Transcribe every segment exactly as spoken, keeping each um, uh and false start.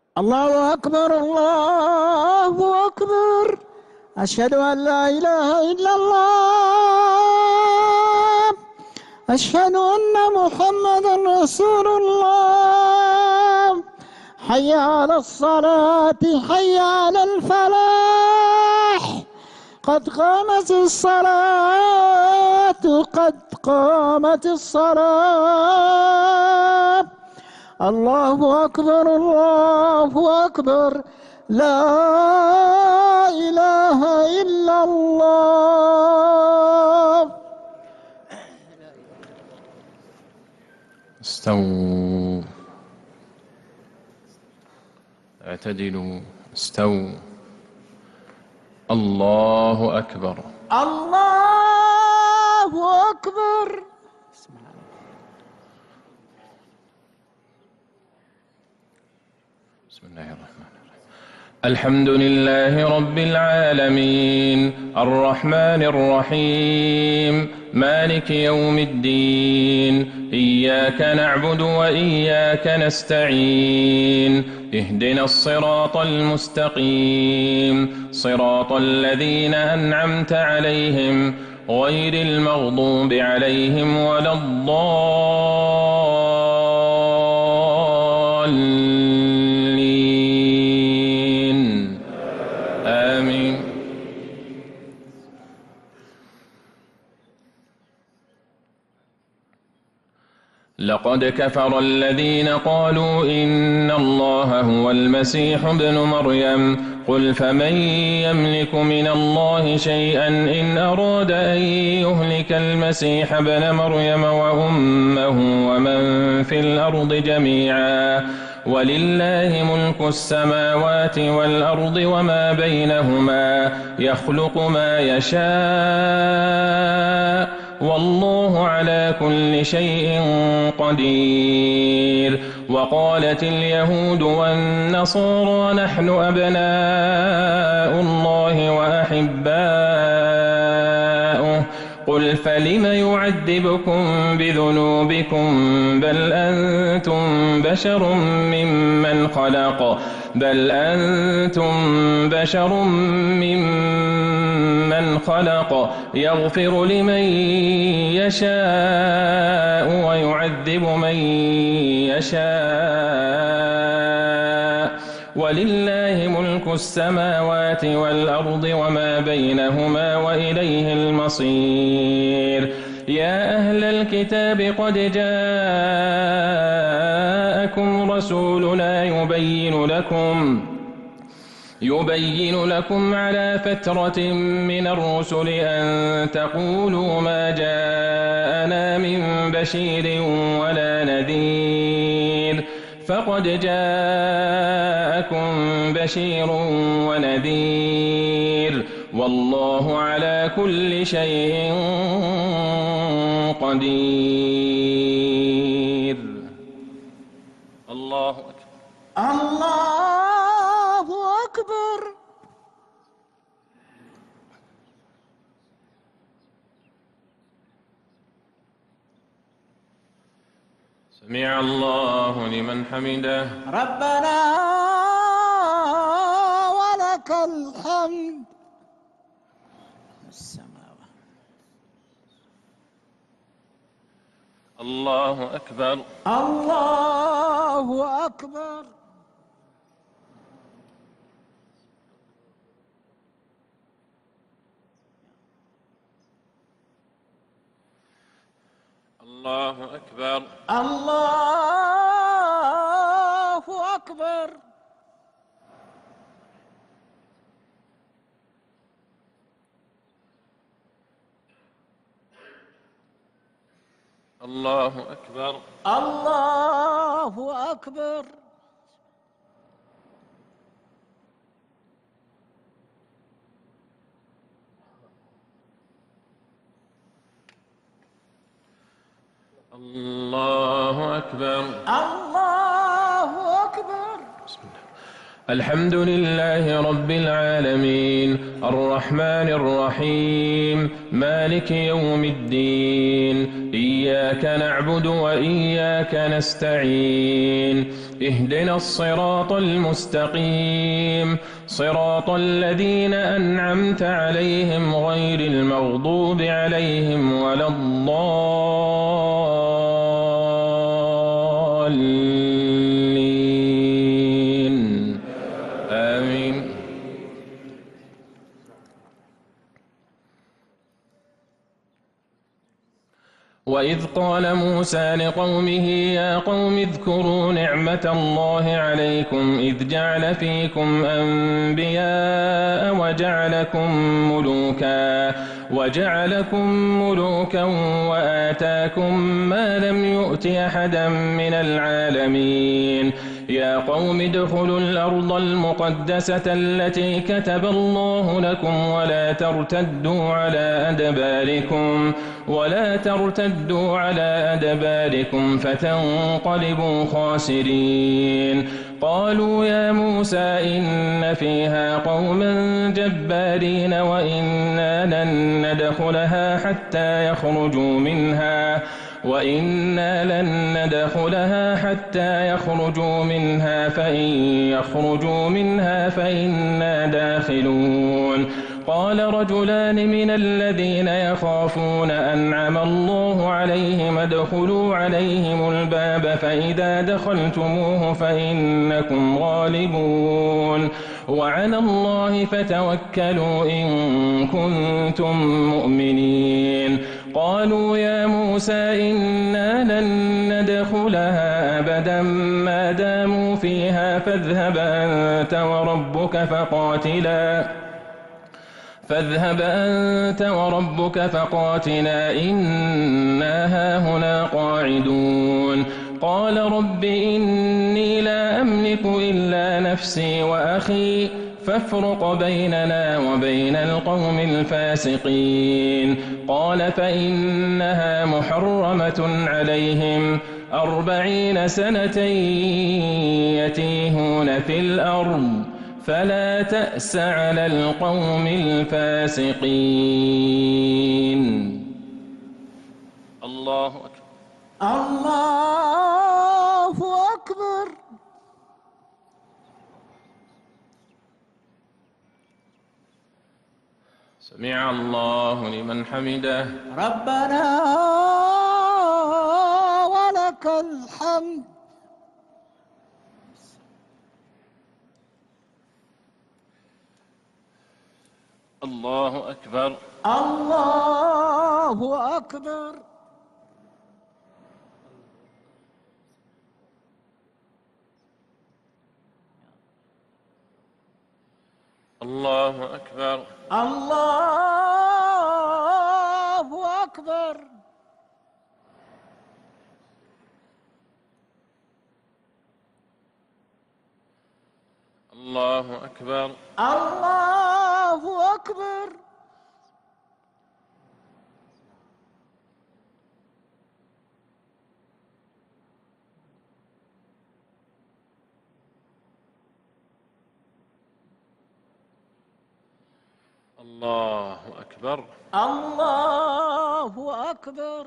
الله أكبر الله أكبر. أشهد أن لا إله إلا الله. أشهد أن محمدا رسول الله. حي على الصلاة حي على الفلاح. قد قامت الصلاة قد قامت الصلاة. الله أكبر الله أكبر. لا إله إلا الله. استووا، اعتدلوا، استووا. الله أكبر. الله أكبر. بسم الله الرحمن الرحيم. الحمد لله رب العالمين، الرحمن الرحيم، مالك يوم الدين. إياك نعبد وإياك نستعين. اهدنا الصراط المستقيم، صراط الذين أنعمت عليهم غير المغضوب عليهم ولا الضالين. آمين. لقد كفر الذين قالوا إن الله هو المسيح ابن مريم. قل فمن يملك من الله شيئا إن أراد أن يهلك المسيح ابن مريم وأمه ومن في الأرض جميعا. ولله ملك السماوات والأرض وما بينهما، يخلق ما يشاء والله على كل شيء قدير. وقالت اليهود والنصارى نحن أبناء الله وأحباؤه. قل فلم يعذبكم بذنوبكم بل أنتم بشر ممن خلق بل أنتم بشر ممن خلق يغفر لمن يشاء ويعذب من يشاء. ولله ملك السماوات والأرض وما بينهما وإليه المصير. يا أهل الكتاب قد جاءكم رسولنا يبين لكم يبين لكم على فترة من الرسل أن تقولوا ما جاءنا من بشير ولا نذير. فقد جاءكم بشير ونذير والله على كل شيء قدير. الله أكبر. الله أكبر. سمع الله لمن حمده. ربنا ولك الحمد. السماوات. الله أكبر. الله أكبر. الله أكبر. الله أكبر. الله أكبر. الله أكبر. الله أكبر. الله أكبر. بسم الله. الحمد لله رب العالمين الرحمن الرحيم مالك يوم الدين إياك نعبد وإياك نستعين اهدنا الصراط المستقيم صراط الذين أنعمت عليهم غير المغضوب عليهم ولا الضالين آمين. وإذ قال موسى لقومه يا قوم اذكروا نعمة الله عليكم إذ جعل فيكم أنبياء وجعلكم ملوكا وجعلكم ملوكا وآتاكم ما لم يؤت أحدا من العالمين يا قوم ادخلوا الأرض المقدسة التي كتب الله لكم ولا ترتدوا على أدباركم ولا ترتدوا على أدباركم فتنقلبوا خاسرين قالوا يا موسى إن فيها قوما جبارين وإنا لن ندخلها حتى يخرجوا منها وإنا لن ندخلها حتى يخرجوا منها فإن يخرجوا منها فإنا داخلون قال رجلان من الذين يخافون أنعم الله عليهم ادخلوا عليهم الباب فإذا دخلتموه فإنكم غالبون وعلى الله فتوكلوا إن كنتم مؤمنين قالوا يا موسى إنا لن ندخلها أبدا ما داموا فيها فاذهب أنت وربك فقاتلا فاذهب أنت وربك فقاتلا إنا هاهنا قاعدون قال رب إني لا أملك إلا نفسي وأخي فافرق بيننا وبين القوم الفاسقين قال فإنها محرمة عليهم أربعين سنة يتيهون في الأرض فلا تأس على القوم الفاسقين. الله أكبر. الله أكبر. سمع الله لمن حمده. ربنا ولك الحمد. الله أكبر. الله أكبر. الله أكبر. الله أكبر. الله أكبر. الله أكبر. الله أكبر. الله أكبر.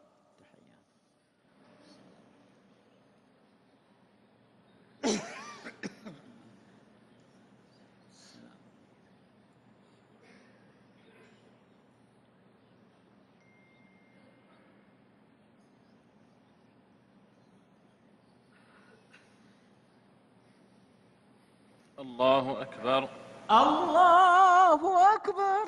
الله أكبر. الله أكبر.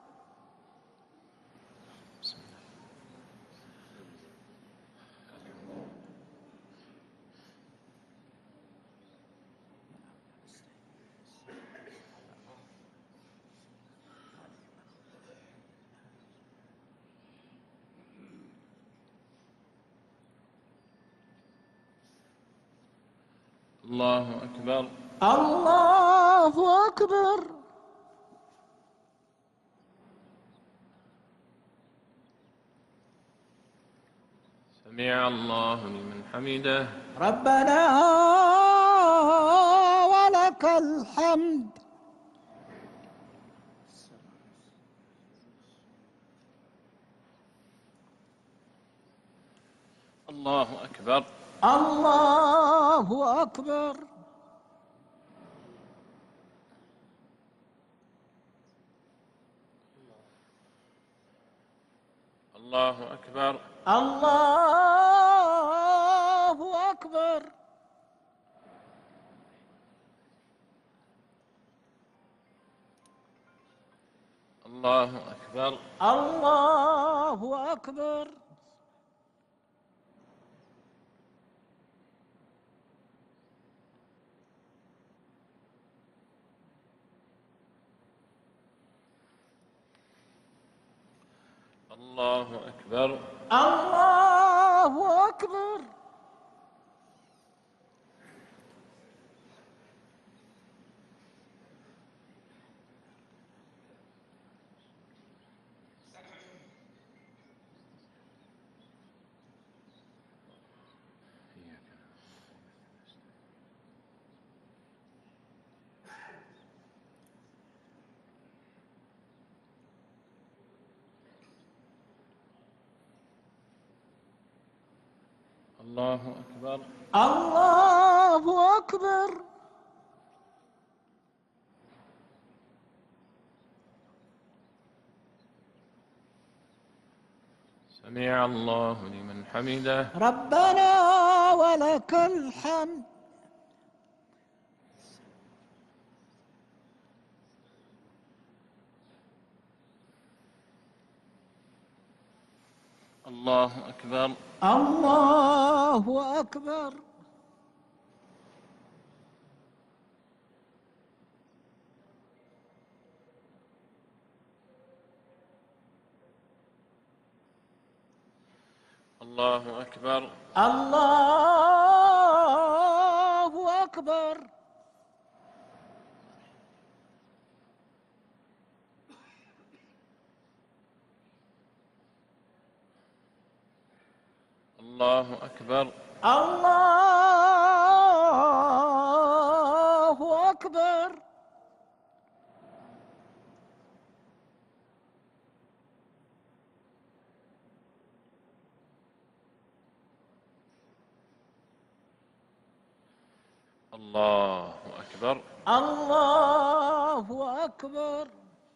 الله أكبر. الله أكبر. سمع الله لمن حمده. ربنا ولك ولك الحمد. الله أكبر. الله أكبر. الله أكبر. الله أكبر. الله أكبر. الله أكبر. الله أكبر. الله أكبر. الله أكبر. الله أكبر. سمع الله لمن حمده. ربنا ولك الحمد. الله أكبر. الله أكبر. الله أكبر. الله أكبر. الله أكبر. الله أكبر. الله أكبر. الله أكبر.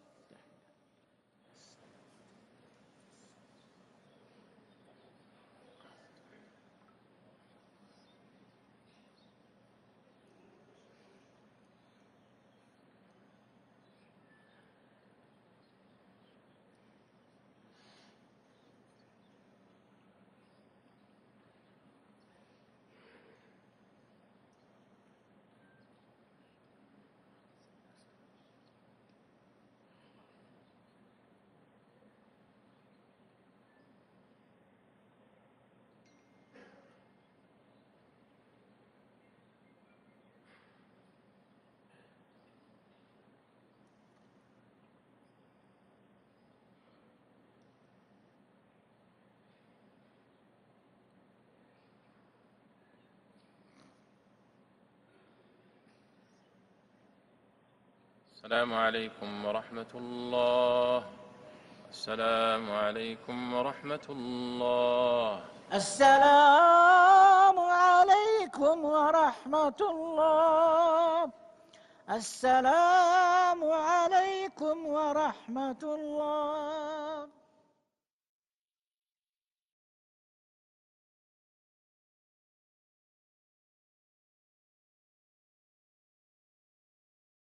السلام عليكم ورحمة الله. السلام عليكم ورحمة الله. السلام عليكم ورحمة الله. السلام عليكم ورحمة الله.